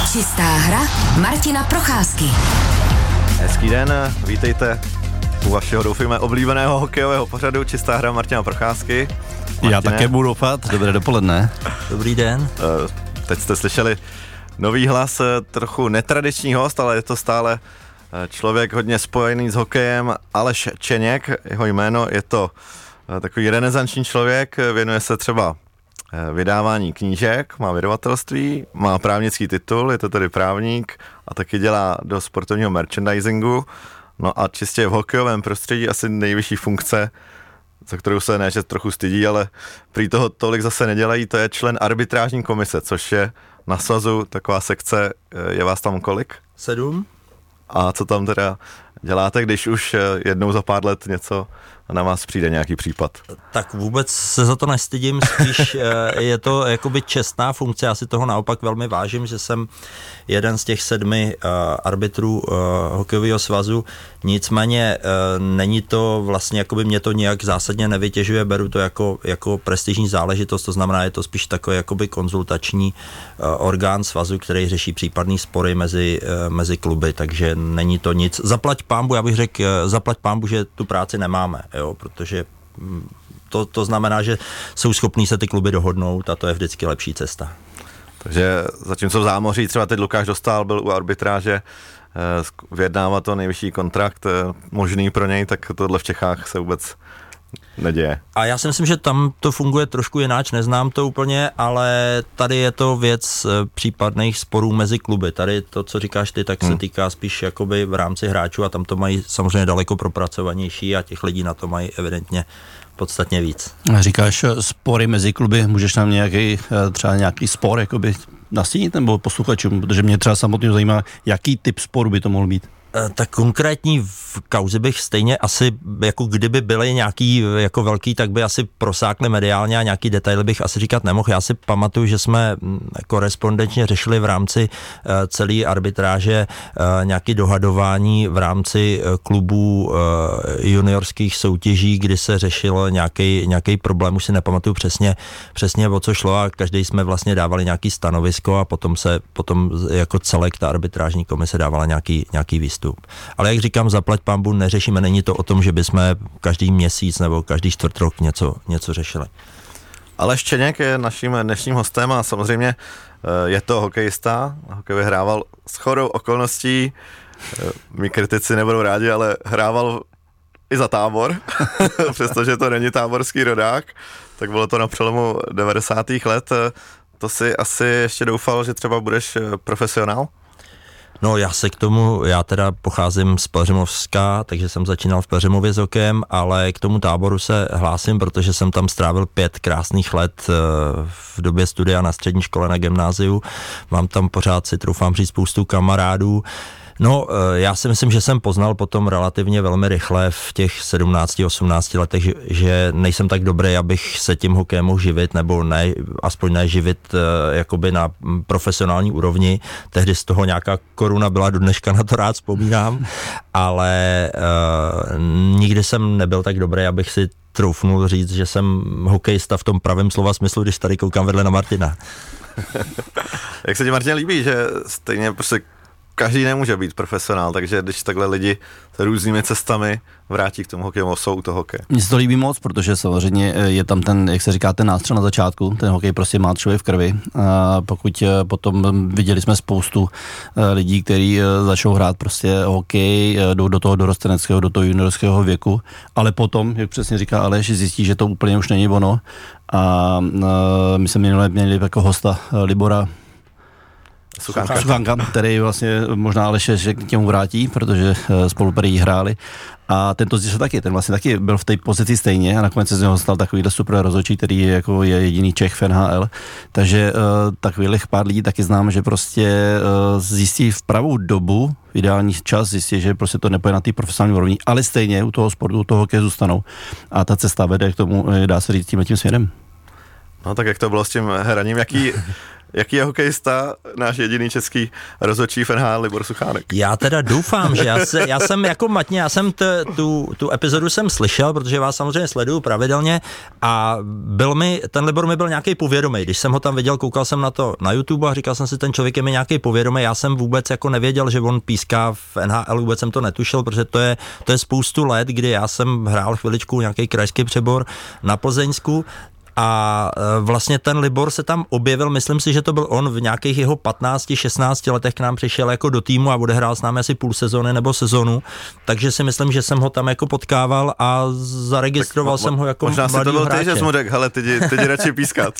Čistá hra Martina Procházky. Hezký den, vítejte u vašeho, doufejme, oblíbeného hokejového pořadu Čistá hra Martina Procházky. Martine. Já také budu doufat, dobré dopoledne. Dobrý den. Teď jste slyšeli nový hlas, trochu netradiční host, ale je to stále člověk hodně spojený s hokejem, Aleš Čeněk, jeho jméno, je to takový renesanční člověk, věnuje se třeba vydávání knížek, má vydavatelství, má právnický titul, je to tedy právník a taky dělá do sportovního merchandisingu. No a čistě v hokejovém prostředí asi nejvyšší funkce, za kterou se ne, že trochu stydí, ale prý toho tolik zase nedělají, to je člen arbitrážní komise, což je na svazu taková sekce, je vás tam kolik? 7. A co tam teda děláte, když už jednou za pár let něco na vás přijde, nějaký případ? Tak vůbec se za to nestydím, spíš je to jakoby čestná funkce, já si toho naopak velmi vážím, že jsem jeden z těch 7 arbitrů hokejového svazu, nicméně není to vlastně, jakoby mě to nějak zásadně nevytěžuje, beru to jako prestižní záležitost, to znamená, je to spíš takový jakoby konzultační orgán svazu, který řeší případný spory mezi kluby, takže není to nic. Zaplať pánbu, já bych řekl, zaplať pánbu, že tu práci nemáme, jo, protože to znamená, že jsou schopní se ty kluby dohodnout a to je vždycky lepší cesta. Takže zatímco v zámoří třeba teď Lukáš Dostál byl u arbitráže, vyjednává to nejvyšší kontrakt možný pro něj, tak tohle v Čechách se vůbec neděje. A já si myslím, že tam to funguje trošku jináč, neznám to úplně, ale tady je to věc případných sporů mezi kluby. Tady to, co říkáš ty, tak se týká spíš jakoby v rámci hráčů a tam to mají samozřejmě daleko propracovanější a těch lidí na to mají evidentně podstatně víc. Říkáš spory mezi kluby, můžeš nám třeba nějaký spor jakoby nastínit nebo posluchačům, protože mě třeba samotně zajímá, jaký typ sporu by to mohl být? Tak konkrétní v kauzi bych stejně asi, jako kdyby byly nějaký jako velký, tak by asi prosákly mediálně a nějaký detaily bych asi říkat nemohl. Já si pamatuju, že jsme korespondenčně řešili v rámci celé arbitráže nějaké dohadování v rámci klubů juniorských soutěží, kdy se řešilo nějaký problém, už si nepamatuju přesně o co šlo a každý jsme vlastně dávali nějaký stanovisko a potom jako celek ta arbitrážní komise dávala nějaký výstup. Ale jak říkám, zaplať pánbu neřešíme, není to o tom, že bychom každý měsíc nebo každý čtvrtrok něco řešili. Aleš Čeněk je naším dnešním hostem a samozřejmě je to hokejista, hokej vyhrával shodou okolností, mí kritici nebudou rádi, ale hrával i za Tábor, přestože to není táborský rodák, tak bylo to na přelomu 90. let. To si asi ještě doufal, že třeba budeš profesionál? No já teda pocházím z Pelhřimovska, takže jsem začínal v Pelhřimově s hokejem, ale k tomu Táboru se hlásím, protože jsem tam strávil 5 krásných let v době studia na střední škole na gymnáziu. Mám tam pořád, si troufám říct, spoustu kamarádů. No, já si myslím, že jsem poznal potom relativně velmi rychle v těch 17-18 letech, že nejsem tak dobrý, abych se tím hokejem mohl živit, nebo ne, aspoň neživit jakoby na profesionální úrovni. Tehdy z toho nějaká koruna byla, do dneška na to rád vzpomínám, ale nikdy jsem nebyl tak dobrý, abych si troufnul říct, že jsem hokejista v tom pravém slova smyslu, když tady koukám vedle na Martina. Jak se ti, Martin, líbí, že stejně prostě každý nemůže být profesionál, takže když takhle lidi s různými cestami vrátí k tomu hokeju, jsou u toho hokeje. Mně se to líbí moc, protože samozřejmě je tam ten, jak se říká, ten nástřel na začátku, ten hokej prostě má člověk v krvi. A pokud potom viděli jsme spoustu lidí, kteří začnou hrát prostě hokej, jdou do toho dorosteneckého, do toho juniorského věku, ale potom, jak přesně říká Aleš, zjistí, že to úplně už není ono. A my jsme měli jako hosta Libora Suchánka, který vlastně možná Aleše, že k němu vrátí, protože spolu prý hráli. A ten to zjistil taky, ten vlastně taky byl v té pozici stejně a nakonec se z něho stal takovýhle super rozhodčí, který je jako je jediný Čech v NHL. Takže takových pár lidí taky znám, že prostě zjistí v pravou dobu, v ideální čas zjistí, že prostě to nepoje na té profesionální úrovni, ale stejně u toho sportu, u toho hokeje zůstanou. A ta cesta vede k tomu, dá se říct, tímhletím směrem. No tak jak to bylo s tím hraním, jaký je hokejista náš jediný český rozhodčí v NHL Libor Suchánek? Já teda doufám, že já jsem jako matně, já jsem tu epizodu jsem slyšel, protože vás samozřejmě sleduju pravidelně a ten Libor mi byl nějaký povědomý. Když jsem ho tam viděl, koukal jsem na to na YouTube a říkal jsem si, ten člověk je mi nějaký povědomý. Já jsem vůbec jako nevěděl, že on píská v NHL, vůbec jsem to netušil, protože to je spoustu let, kdy já jsem hrál chviličku nějaký krajský přebor na Plzeňsku. A vlastně ten Libor se tam objevil, myslím si, že to byl on v nějakých jeho 15-16 letech k nám přišel jako do týmu a odehrál s námi asi půl sezóny nebo sezonu, takže si myslím, že jsem ho tam jako potkával a zaregistroval jsem ho jako mladýho hráče. Možná si to byl ty, že jsi mu řekl, hele, ty radši pískat.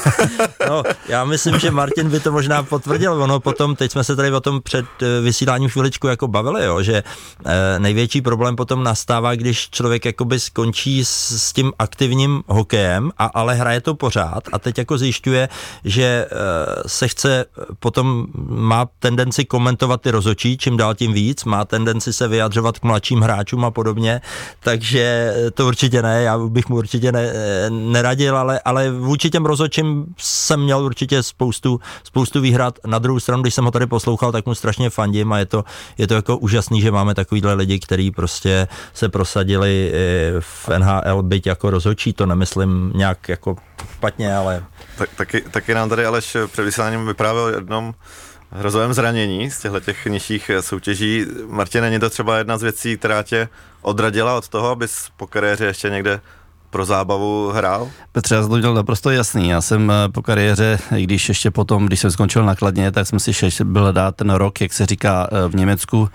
No, já myslím, že Martin by to možná potvrdil, ono potom, teď jsme se tady o tom před vysíláním chviličku jako bavili, jo, že největší problém potom nastává, když člověk jakoby skončí s tím aktivním hokejem, ale hraje to pořád a teď jako zjišťuje, že se chce potom, má tendenci komentovat ty rozhodčí, čím dál tím víc, má tendenci se vyjadřovat k mladším hráčům a podobně, takže to určitě ne, já bych mu určitě neradil, ale vůči těm rozhodčím jsem měl určitě spoustu výhrad. Na druhou stranu, když jsem ho tady poslouchal, tak mu strašně fandím a je to jako úžasný, že máme takovýhle lidi, kteří prostě se prosadili v NHL, byť jako rozhodčí, to nemyslím nějak jako špatně, ale... Taky nám tady Aleš před vysíláním vyprávěl o jednom hrozovém zranění z těch nižších soutěží. Martin, není to třeba jedna z věcí, která tě odradila od toho, abys po kariéře ještě někde pro zábavu hrál? Petře, já jsem to udělal naprosto jasný. Já jsem po kariéře, i když ještě potom, když jsem skončil na Kladně, tak jsem si byl dát ten rok, jak se říká v Německu,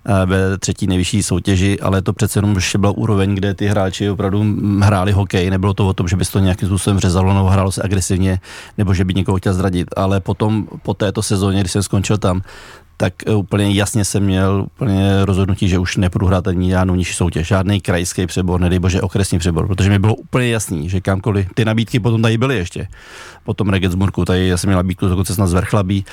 ve třetí nejvyšší soutěži, ale to přece jenom ještě byla úroveň, kde ty hráči opravdu hráli hokej. Nebylo to o tom, že by to nějakým způsobem řezalo nebo hrálo se agresivně, nebo že by někoho chtěl zradit. Ale potom, po této sezóně, když jsem skončil tam, tak úplně jasně jsem měl úplně rozhodnutí, že už nepůjdu hrát ani žádnou nižší soutěž, žádný krajský přebor, nedej bože okresní přebor, protože mi bylo úplně jasný, že kamkoliv, ty nabídky potom tady byly ještě, potom Regensburgu, tady já jsem měl nabídku dokonce snad z Vrchlabí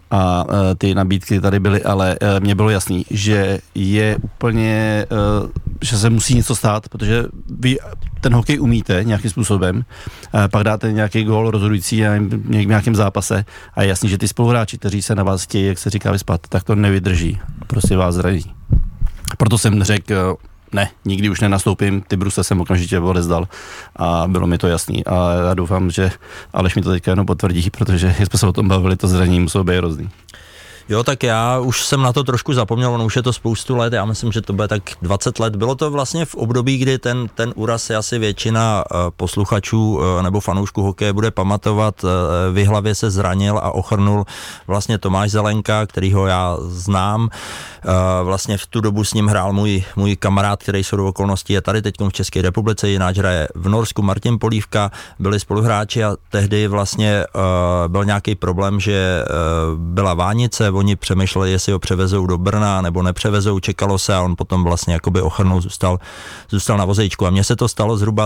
a ty nabídky tady byly, ale mně bylo jasný, že je úplně, že se musí něco stát, protože vy ten hokej umíte nějakým způsobem, pak dáte nějaký gól rozhodující v nějakém zápase a je jasný, že ty spoluhráči, kteří se na vás chtějí, jak se říká, vyspat, tak to nevydrží, prostě vás zraní. Proto jsem řekl, ne, nikdy už nenastoupím, ty brusle jsem okamžitě odezdal a bylo mi to jasný a já doufám, že Aleš mi to teďka jenom potvrdí, protože jsme se o tom bavili, to zranění muselo být hrozný. Jo, tak já už jsem na to trošku zapomněl, ono už je to spoustu let, já myslím, že to bude tak 20 let. Bylo to vlastně v období, kdy ten úraz si asi většina posluchačů nebo fanoušků hokeje bude pamatovat. V Jihlavě se zranil a ochrnul vlastně Tomáš Zelenka, kterýho já znám. Vlastně v tu dobu s ním hrál můj kamarád, který shodou okolností je tady teď v České republice, jináč hraje v Norsku, Martin Polívka, byli spoluhráči a tehdy vlastně byl nějaký problém, že byla vánice, oni přemýšleli, jestli ho převezou do Brna nebo nepřevezou, čekalo se a on potom vlastně jakoby ochrnul, zůstal na vozejčku. A mně se to stalo zhruba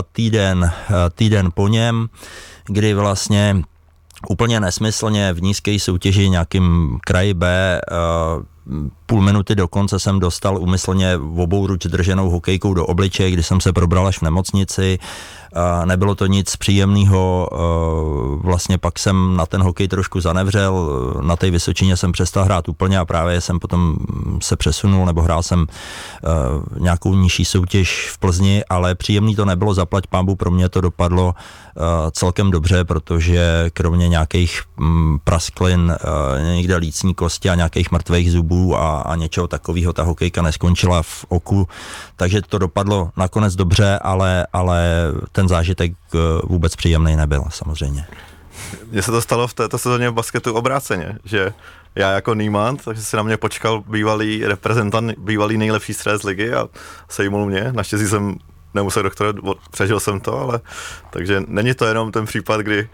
týden po něm, kdy vlastně úplně nesmyslně v nízké soutěži nějakým kraji B půl minuty do konce jsem dostal úmyslně obou ruč drženou hokejkou do obličeje, kdy jsem se probral až v nemocnici. Nebylo to nic příjemného, vlastně pak jsem na ten hokej trošku zanevřel, na té Vysočině jsem přestal hrát úplně a právě jsem potom se přesunul, nebo hrál jsem nějakou nižší soutěž v Plzni, ale příjemný to nebylo, zaplať pánbůh, pro mě to dopadlo celkem dobře, protože kromě nějakých prasklin, někde lícní kosti a nějakých mrtvých zubů a něčeho takového ta hokejka neskončila v oku, takže to dopadlo nakonec dobře, ale ten zážitek vůbec příjemný nebyl, samozřejmě. Mně se to stalo v této sezóně v basketu obráceně, že já jako Nýman, takže si na mě počkal bývalý reprezentant, bývalý nejlepší střelec ligy a sejmul mě. Naštěstí jsem nemusel doktorovat, přežil jsem to, ale takže není to jenom ten případ, kdy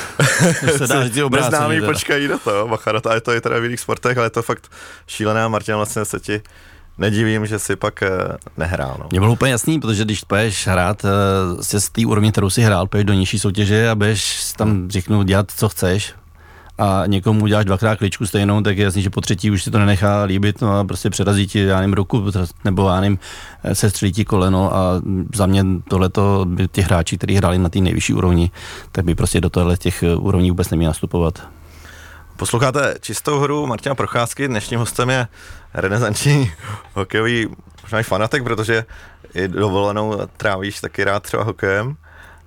se neznámí počkají na to, bacha, a je to i teda v jiných sportech, ale je to fakt šílené a Martin, vlastně se ti nedivím, že si pak nehrál. No. Mně bylo úplně jasný, protože když půjdeš hrát z té úrovně, kterou si hrál, půjdeš do nižší soutěže a budeš tam, řeknu, dělat, co chceš a někomu uděláš dvakrát kličku stejnou, tak je jasný, že po třetí už si to nenechá líbit, no a prostě přerazí ti, já nevím, ruku, nebo já nevím, se střelí ti koleno a za mě tohleto by ti hráči, kteří hráli na té nejvyšší úrovni, tak by prostě do tohle těch úrovní vůbec neměli nastupovat. Posloucháte Čistou hru Martina Procházky, dnešním hostem je renesanční hokejový možná i fanatik, protože i dovolenou trávíš taky rád třeba hokejem.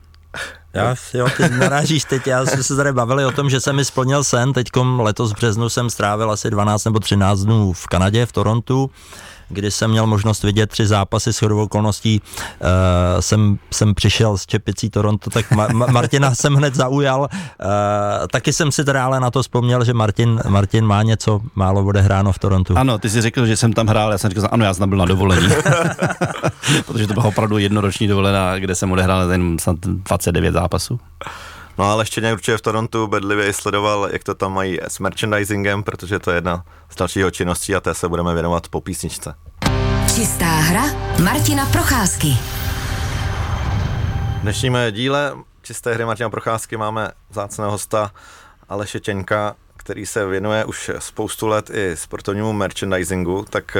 Ty narážíš teď, já jsme se tady bavili o tom, že se mi splnil sen, teďkom letos v březnu jsem strávil asi 12 nebo 13 dnů v Kanadě, v Torontu, kdy jsem měl možnost vidět 3 zápasy, shodou okolností jsem přišel z Čepicí Toronto, tak Martina jsem hned zaujal. Taky jsem si teda ale na to vzpomněl, že Martin má něco málo odehráno v Torontu. Ano, ty jsi řekl, že jsem tam hrál, já jsem řekl, ano, já jsem byl na dovolení. Protože to byla opravdu jednoroční dovolená, kde jsem odehrál jen 29 zápasů. No ale ještě někdo určitě v Torontu bedlivě sledoval, jak to tam mají s merchandisingem, protože to je jedna z dalšího činností a té se budeme věnovat po písničce. Čistá hra Martina Procházky. V dnešním díle Čisté hry Martina Procházky máme vzácného hosta Aleše Těňka, který se věnuje už spoustu let i sportovnímu merchandisingu, tak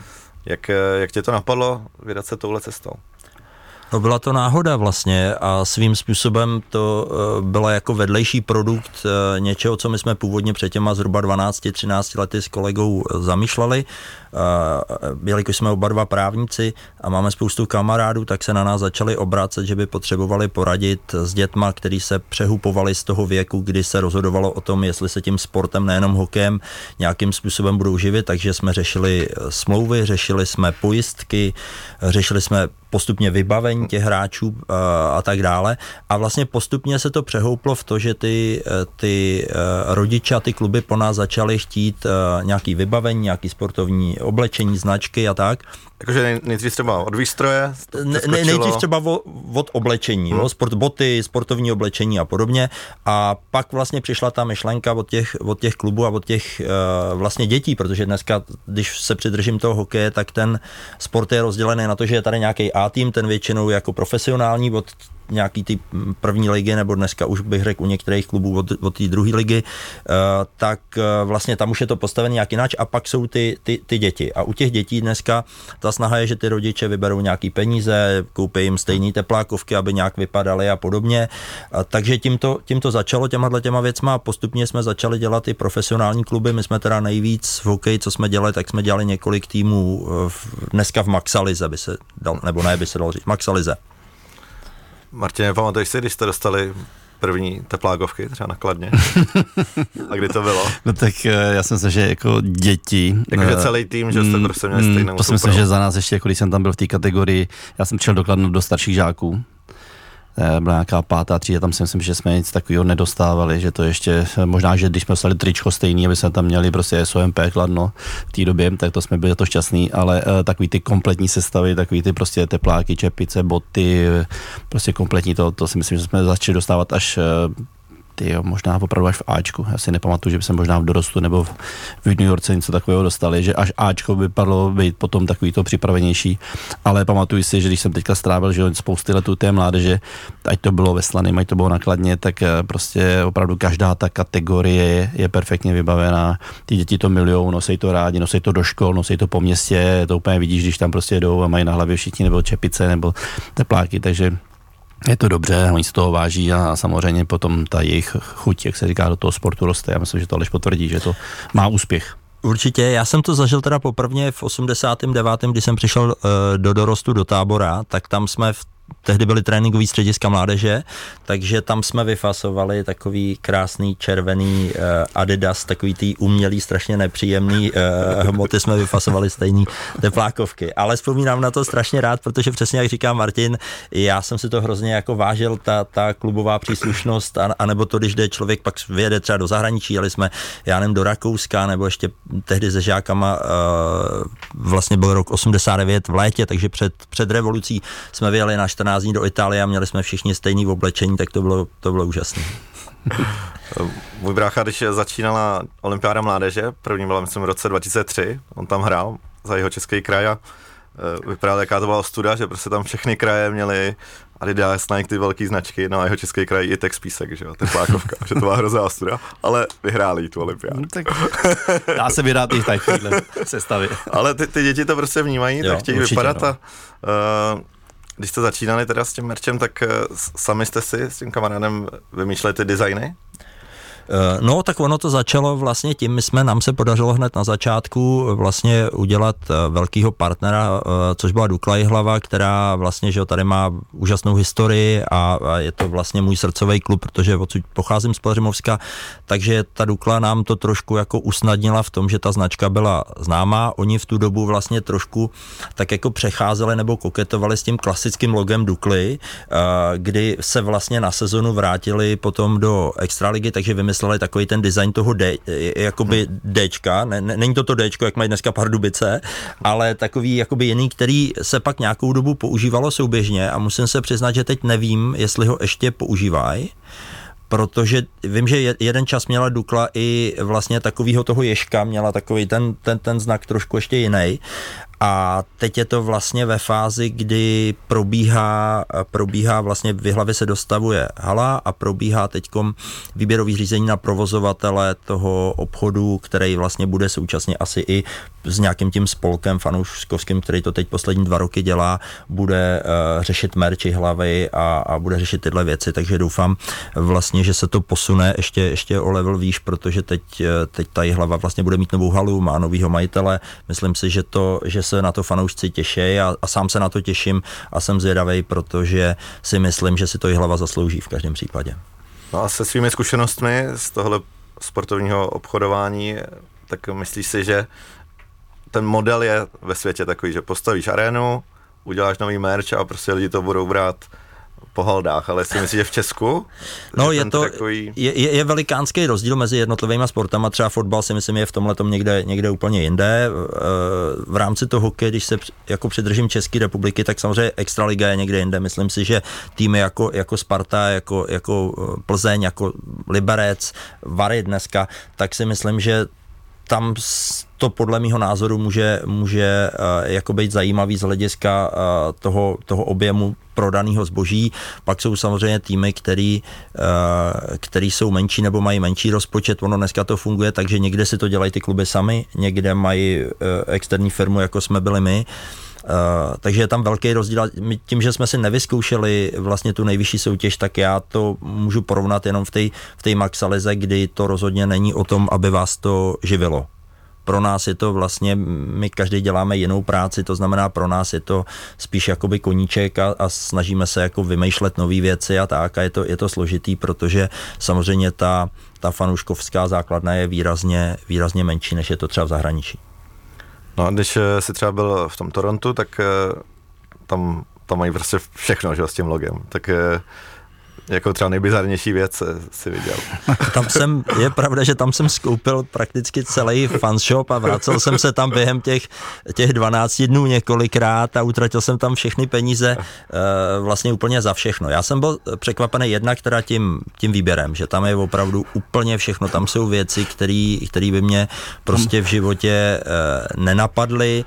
jak tě to napadlo vydat se touhle cestou? No byla to náhoda vlastně a svým způsobem to byla jako vedlejší produkt něčeho, co my jsme původně před těma zhruba 12-13 lety s kolegou zamýšleli. Jelikož jsme oba dva právníci a máme spoustu kamarádů, tak se na nás začali obracet, že by potřebovali poradit s dětma, kteří se přehupovali z toho věku, kdy se rozhodovalo o tom, jestli se tím sportem, nejenom hokejem, nějakým způsobem budou živit, takže jsme řešili smlouvy, řešili jsme pojistky, řešili jsme postupně vybavení těch hráčů a tak dále. A vlastně postupně se to přehouplo v to, že ty rodiče a ty kluby po nás začaly chtít nějaký vybavení, nějaký sportovní oblečení, značky a tak. Jakože nejdřív třeba od výstroje? Nejdřív třeba od oblečení, boty, sportovní oblečení a podobně. A pak vlastně přišla ta myšlenka od těch klubů a od těch vlastně dětí, protože dneska, když se přidržím toho hokeje, tak ten sport je rozdělený na to, že je tady nějaký A-tým, ten většinou jako profesionální od nějaký ty první ligy, nebo dneska už bych řekl u některých klubů od té druhé ligy, tak vlastně tam už je to postavené nějak jinak a pak jsou ty děti. A u těch dětí dneska ta snaha je, že ty rodiče vyberou nějaký peníze, koupí jim stejné teplákovky, aby nějak vypadaly a podobně. Takže tím to začalo těma věcma a postupně jsme začali dělat i profesionální kluby. My jsme teda nejvíc v hokeji, co jsme dělali, tak jsme dělali několik týmů dneska v Maxalize, by se dal, nebo ne, by se dalo říct, Maxalize. Martine, pamatuješ si, když jste dostali první teplákovky, třeba na Kladně? A kdy to bylo? No tak já jsem se, že jako děti... Jakože celý tým, že jste prostě měli stejnou. To si myslím, že za nás ještě, jako když jsem tam byl v té kategorii, já jsem přišel do Kladna do starších žáků. Byla nějaká 5. třída, tam si myslím, že jsme nic takového nedostávali, že to ještě, možná, že když jsme dostali tričko stejný, aby jsme tam měli prostě SOMP Kladno v té době, tak to jsme byli to šťastný, ale takový ty kompletní sestavy, takový ty prostě tepláky, čepice, boty, prostě kompletní to si myslím, že jsme začali dostávat až možná opravdu až v Ačku. Já si nepamatuju, že by se možná v dorostu nebo v juniorce něco takového dostali, že až Ačko by padlo být potom takový to připravenější, ale pamatuju si, že když jsem teďka strávil, že spousty letů té mládeže, ať to bylo ve Slaném, ať to bylo na Kladně, tak prostě opravdu každá ta kategorie je perfektně vybavená. Ty děti to milujou, nosej to rádi, nosej to do škol, nosej to po městě, to úplně vidíš, když tam prostě jdou a mají na hlavě všichni nebo čepice nebo tepláky, takže je to dobře, oni se toho váží a samozřejmě potom ta jejich chuť, jak se říká, do toho sportu roste. Já myslím, že to Aleš potvrdí, že to má úspěch. Určitě, já jsem to zažil teda poprvé v 89., kdy jsem přišel do dorostu do Tábora, tak tam jsme tehdy byly tréninkový střediska mládeže, takže tam jsme vyfasovali takový krásný červený Adidas, takový tý umělý, strašně nepříjemný hmoty jsme vyfasovali stejný teplákovky. Ale vzpomínám na to strašně rád, protože přesně jak říká Martin, já jsem si to hrozně jako vážil, ta klubová příslušnost, anebo to, když jde člověk pak vyjede třeba do zahraničí, jeli jsme, já nevím, do Rakouska, nebo ještě tehdy se žákama, vlastně byl rok 89 v létě, takže před revolucí jsme vyjeli na 14 dní do Itálie a měli jsme všichni stejný oblečení, tak to bylo úžasné. Můj brácha, když začínala olympiáda mládeže, první byla myslím v roce 2003, on tam hrál za jeho český kraj a vypadalo, jaká to byla ostuda, že prostě tam všechny kraje měly Adidas, Nike, ty velký značky, no a jeho český kraj i Tex Písek, že jo, teplákovka, že to byla hrozná ostuda, ale vyhráli tu olympiádu. Tak dá se vyhrát i v takovéhle sestavě. Ale ty děti to prostě vnímají, tak chtějí vypadat no. A když jste začínali teda s tím merčem, tak sami jste si s tím kamarádem vymýšleli ty designy? No, tak ono to začalo vlastně tím, nám se podařilo hned na začátku vlastně udělat velkýho partnera, což byla Dukla Jihlava, která vlastně, že tady má úžasnou historii a je to vlastně můj srdcový klub, protože odsud pocházím z Pelhřimovska, takže ta Dukla nám to trošku jako usnadnila v tom, že ta značka byla známá. Oni v tu dobu vlastně trošku tak jako přecházeli nebo koketovali s tím klasickým logem Dukly, kdy se vlastně na sezonu vrátili potom do extraligy, takže vymysleli takový ten design toho jakoby Dčka, není to Dčko, jak mají dneska Pardubice, ale takový jakoby jiný, který se pak nějakou dobu používalo souběžně a musím se přiznat, že teď nevím, jestli ho ještě používají, protože vím, že jeden čas měla Dukla i vlastně takovýho toho ježka, měla takový ten znak trošku ještě jiný. A teď je to vlastně ve fázi, kdy probíhá vlastně v Jihlavě se dostavuje hala a probíhá teďkom výběrový řízení na provozovatele toho obchodu, který vlastně bude současně asi i s nějakým tím spolkem fanouškovským, který to teď poslední 2 roky dělá, bude řešit merch Jihlavy a bude řešit tyhle věci, takže doufám vlastně, že se to posune ještě o level výš, protože teď ta Jihlava vlastně bude mít novou halu, má novýho majitele, myslím si, že se na to fanoušci těší a sám se na to těším a jsem zvědavej, protože si myslím, že si to Jihlava zaslouží v každém případě. No a se svými zkušenostmi z tohle sportovního obchodování, tak myslíš si, že ten model je ve světě takový, že postavíš arénu, uděláš nový merch a prostě lidi to budou brát po haldách, ale si myslíš, že v Česku? No je velikánský rozdíl mezi jednotlivými sportama, třeba fotbal si myslím je v tomhletom někde úplně jinde. V rámci toho hokeje, když se jako přidržím České republiky, tak samozřejmě extraliga je někde jinde. Myslím si, že týmy jako Sparta, jako Plzeň, jako Liberec, Vary dneska, tak si myslím, že tam to podle mýho názoru může jako být zajímavý z hlediska toho objemu prodaného zboží. Pak jsou samozřejmě týmy, který jsou menší nebo mají menší rozpočet. Ono dneska to funguje, takže někde si to dělají ty kluby sami, někde mají externí firmu, jako jsme byli my. Takže je tam velký rozdíl. Tím, že jsme si nevyzkoušeli vlastně tu nejvyšší soutěž, tak já to můžu porovnat jenom v té maxalize, kdy to rozhodně není o tom, aby vás to živilo. Pro nás je to vlastně, my každý děláme jinou práci, to znamená pro nás je to spíš jakoby koníček a snažíme se jako vymýšlet nové věci a tak a je to složitý, protože samozřejmě ta fanouškovská základna je výrazně menší, než je to třeba v zahraničí. No a když jsi třeba byl v tom Torontu, tak tam mají prostě všechno, že, s tím logem, tak jako třeba nejbizarnější věc si viděl. Je pravda, že tam jsem skoupil prakticky celý fanshop a vracel jsem se tam během těch 12 dnů několikrát a utratil jsem tam všechny peníze vlastně úplně za všechno. Já jsem byl překvapený jednak teda tím výběrem, že tam je opravdu úplně všechno. Tam jsou věci, které by mě prostě v životě nenapadly.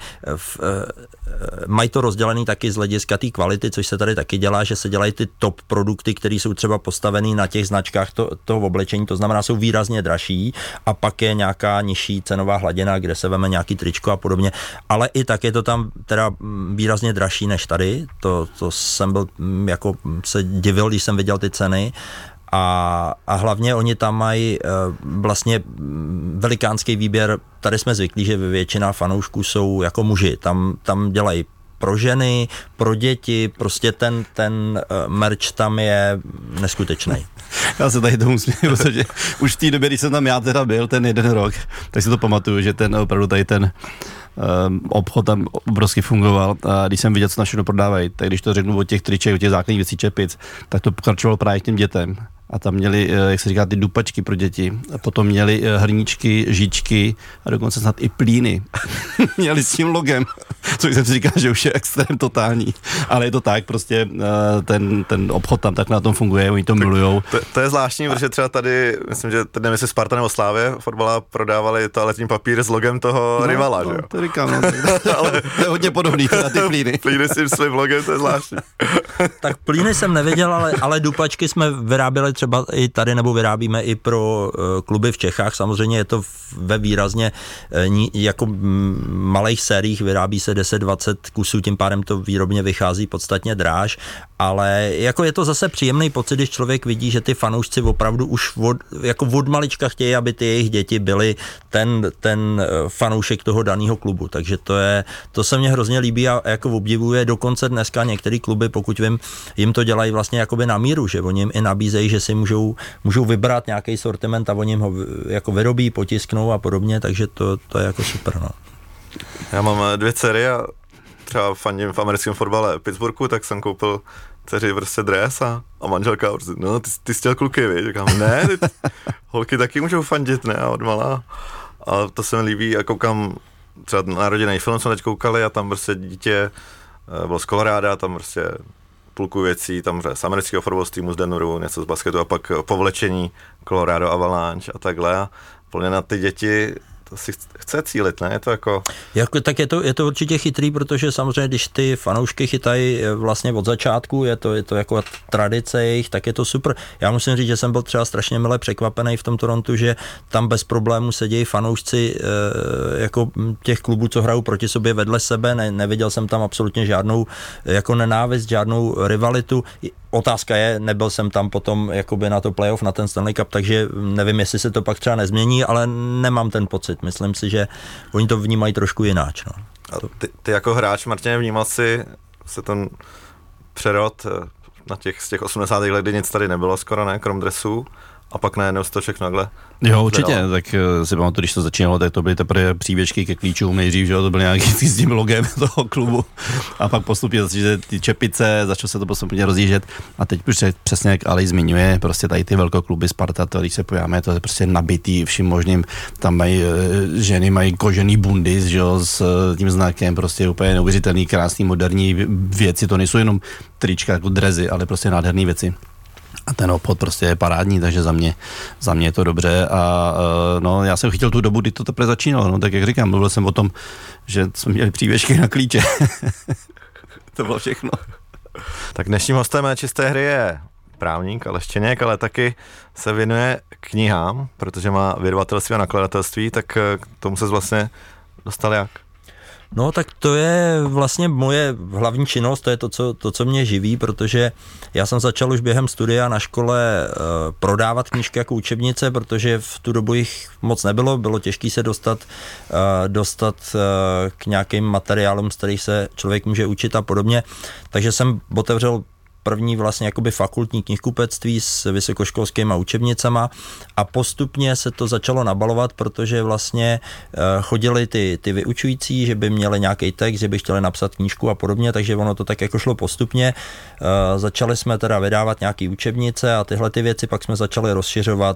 Mají to rozdělený taky z hlediska té kvality, což se tady taky dělá, že se dělají ty top produkty, které jsou třeba postavený na těch značkách toho oblečení, to znamená, jsou výrazně dražší a pak je nějaká nižší cenová hladina, kde se veme nějaký tričko a podobně, ale i tak je to tam teda výrazně dražší než tady, to jsem byl jako se divil, když jsem viděl ty ceny. A hlavně oni tam mají vlastně velikánský výběr, tady jsme zvyklí, že většina fanoušků jsou jako muži, tam dělají pro ženy, pro děti, prostě ten merch tam je neskutečný. Já se tady tomu směju, protože už v té době, když jsem tam já teda byl, ten 1 rok, tak si to pamatuju, že opravdu tady ten obchod tam obrovsky fungoval a když jsem viděl, co naše prodávají, tak když to řeknu o těch triček, o těch základních věcí čepic, tak to pokračovalo právě k těm dětem. A tam měli, jak se říká, ty dupačky pro děti. A potom měli hrníčky, žičky a dokonce snad i plíny. Měli s tím logem, což jsem si říkal, že už je extrém totální. Ale je to tak, prostě ten obchod tam tak na tom funguje, oni to milujou. To je zvláštní, protože třeba tady, myslím, že teď nevím, jestli Sparta nebo Slávě fotbala prodávali toaletní papír s logem toho rivala, že jo? To říkám, ale to je hodně podobný na ty plíny. Plíny s tím svým logem, to je zvláštní. Tak plíny jsem nevěděl, ale dupačky jsme vyráběli třeba i tady, nebo vyrábíme i pro kluby v Čechách. Samozřejmě je to ve výrazně jako malých sériích, vyrábí se 10 10-20 kusů, tím pádem to výrobně vychází podstatně dráž, ale jako je to zase příjemný pocit, když člověk vidí, že ty fanoušci opravdu už od malička chtějí, aby ty jejich děti byly ten fanoušek toho daného klubu, takže to se mně hrozně líbí a jako obdivuje dokonce dneska některé kluby, pokud vím, jim to dělají vlastně jakoby na míru, že oni jim i nabízejí, že si můžou vybrat nějaký sortiment a oni jim ho jako vyrobí, potisknou a podobně, takže to je jako super, no. Já mám 2 dcery a třeba fandím v americkém fotbale Pittsburghu, tak jsem koupil dceři prostě dres a manželka prostě, no ty jsi chtěl kluky, víš? Říkám, ne, holky taky můžou fandit, ne, od malá. A to se mi líbí a koukám, třeba na rodinný film jsme teď koukali a tam prostě dítě bylo z Koloráda, tam prostě půlku věcí, tam z amerického fotbalového týmu z Denveru, něco z basketu a pak povlečení Colorado Avalanche a takhle a plně na ty děti to si chce cílit, ne? Je to jako... Tak je to určitě chytrý, protože samozřejmě, když ty fanoušky chytají vlastně od začátku, je to jako tradice jejich, tak je to super. Já musím říct, že jsem byl třeba strašně milé překvapený v tom Torontu, že tam bez problémů sedějí fanoušci jako těch klubů, co hrajou proti sobě vedle sebe, neviděl jsem tam absolutně žádnou jako nenávist, žádnou rivalitu. Otázka je, nebyl jsem tam potom jakoby na to playoff, na ten Stanley Cup, takže nevím, jestli se to pak třeba nezmění, ale nemám ten pocit. Myslím si, že oni to vnímají trošku jináč. No. A ty jako hráč, Martine, vnímal si se ten přerod z těch 80. let, kdy nic tady nebylo skoro, ne, krom dresů, a pak najednou to všechno takhle. Jo, určitě, tak si pamatuju, když to začínalo, tak to byly teprve příběžky ke klíčům, nejdřív, že to byl nějaký s tím logem toho klubu a pak postupně začaly ty čepice, začalo se to postupně rozjíždět a teď přesně jak Ali zmiňuje, prostě tady ty velkokluby Sparta, to, když se pojáme, to je prostě nabitý vším možným, tam mají ženy, mají kožený bundys, že jo, s tím znakem, prostě úplně neuvěřitelný, krásný, moderní věci, to nejsou jenom trička, jako drezy, ale prostě nádherné věci. A ten obchod prostě je parádní, takže za mě je to dobře a no, já jsem chytil tu dobu, kdy to teprve začínalo, no, tak jak říkám, mluvil jsem o tom, že jsme měli přívěšky na klíče. To bylo všechno. Tak dnešním hostem Čisté hry je právník Aleš Čeněk, ale taky se věnuje knihám, protože má vydavatelství a nakladatelství, tak k tomu se vlastně dostal jak? No tak to je vlastně moje hlavní činnost, to je to, co mě živí, protože já jsem začal už během studia na škole prodávat knížky jako učebnice, protože v tu dobu jich moc nebylo, bylo těžké se dostat k nějakým materiálům, z kterých se člověk může učit a podobně, takže jsem otevřel první vlastně jakoby fakultní knihkupectví s vysokoškolskýma učebnicama a postupně se to začalo nabalovat, protože vlastně chodili ty vyučující, že by měli nějaký text, že by chtěli napsat knížku a podobně, takže ono to tak jako šlo postupně. Začali jsme teda vydávat nějaký učebnice a tyhle ty věci, pak jsme začali rozšiřovat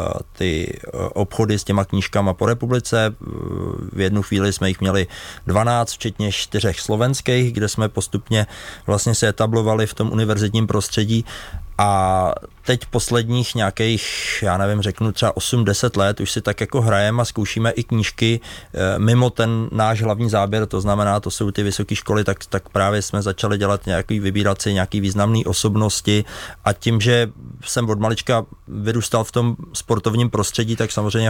ty obchody s těma knížkama po republice. V jednu chvíli jsme jich měli 12, včetně 4 slovenských, kde jsme postupně vlastně se etablovali v tom univerzitním prostředí a teď posledních nějakých, já nevím, řeknu třeba 8-10 let už si tak jako hrajeme a zkoušíme i knížky mimo ten náš hlavní záběr, to znamená, to jsou ty vysoké školy, tak právě jsme začali dělat nějaký, vybírat si nějaký významný osobnosti a tím, že jsem od malička vyrůstal v tom sportovním prostředí, tak samozřejmě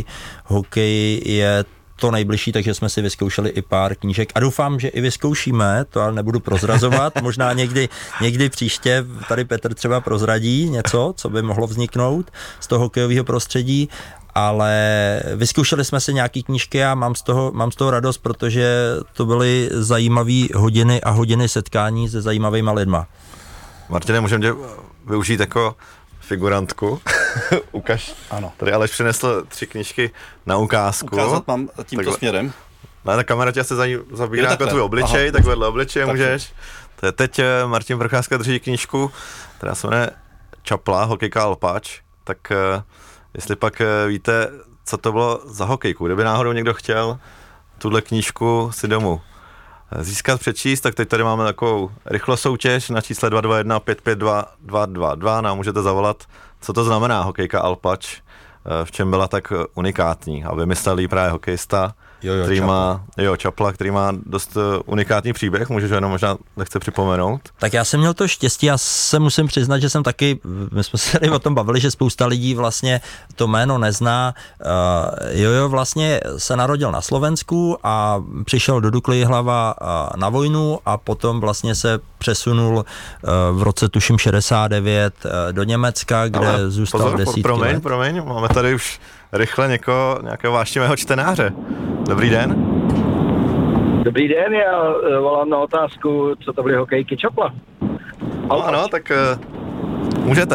hokej je to nejbližší, takže jsme si vyzkoušeli i pár knížek a doufám, že i vyzkoušíme, to ale nebudu prozrazovat, možná někdy příště tady Petr třeba prozradí něco, co by mohlo vzniknout z toho hokejového prostředí, ale vyzkoušeli jsme si nějaký knížky a mám z toho radost, protože to byly zajímavé hodiny a hodiny setkání se zajímavýma lidma. Martine, můžeme tě využít jako figurantku. Ukaž. Ano. Tady Aleš přinesl 3 knížky na ukázku. Ukázat mám tímto takhle směrem. No, ta kamera tě se zabírá jako tvůj obličej, aha. Tak vedle obličeje tak můžeš. To je teď Martin Procházka drží knížku, která se jmenuje Čapla, hokejka Alpač. Tak jestli pak víte, co to bylo za hokejku, kdyby náhodou někdo chtěl tuhle knížku si domů získat, přečíst, tak teď tady máme takovou rychlou soutěž na čísle 221 552 222, nám můžete zavolat, co to znamená hokejka Alpač v čem byla tak unikátní a vymyslel jí právě hokejista, který má, Čapla, který má dost unikátní příběh, můžeš ho jenom možná lehce připomenout? Tak já jsem měl to štěstí, já se musím přiznat, že jsem taky, my jsme se tady o tom bavili, že spousta lidí vlastně to jméno nezná. Jojo vlastně se narodil na Slovensku a přišel do Dukly Jihlava na vojnu a potom vlastně se přesunul v roce tuším 69 do Německa, kde zůstal desítky let. Promiň, máme tady už rychle nějakého vášnivého čtenáře. Dobrý den. Dobrý den, já volám na otázku, co to byly hokejky Čapla. Ano, tak můžete.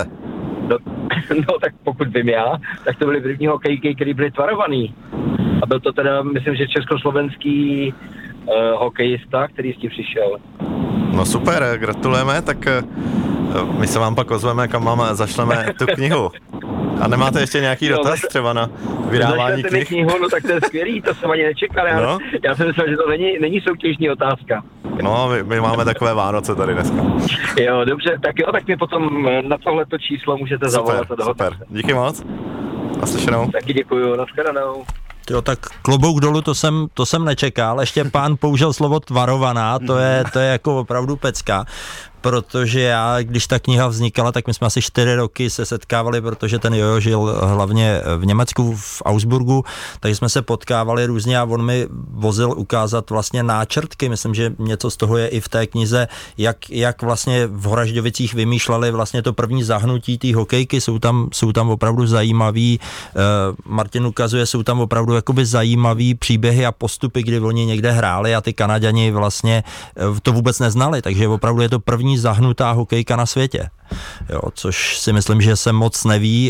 No tak pokud vím já, tak to byly první hokejky, které byly tvarovaný. A byl to teda, myslím, že československý hokejista, který s tím přišel. No super, gratulujeme, tak my se vám pak ozveme, kam zašleme tu knihu. A nemáte ještě nějaký dotaz třeba na vydávání knih? Knihu, no tak to je skvělý, to jsem ani nečekal. Já jsem myslel, že to není soutěžní otázka. No, my máme takové Vánoce tady dneska. Jo, dobře, tak mi potom na tohleto číslo můžete zavolat. Super, díky moc. Naslyšenou. Taky děkuju, nashledanou. Jo, tak klobouk dolů, to jsem nečekal. Ještě pán použil slovo tvarovaná, to je jako opravdu pecka. Protože já, když ta kniha vznikala, tak my jsme asi 4 roky se setkávali, protože ten Jojo žil hlavně v Německu, v Augsburgu, takže jsme se potkávali různě a on mi vozil ukázat vlastně náčrtky, myslím, že něco z toho je i v té knize, jak vlastně v Horažďovicích vymýšleli vlastně to první zahnutí té hokejky, jsou tam opravdu zajímavý, Martin ukazuje, jsou tam opravdu jakoby zajímavý příběhy a postupy, kdy oni někde hráli a ty Kanaďani vlastně to vůbec neznali, takže opravdu je to první zahnutá hokejka na světě. Jo, což si myslím, že se moc neví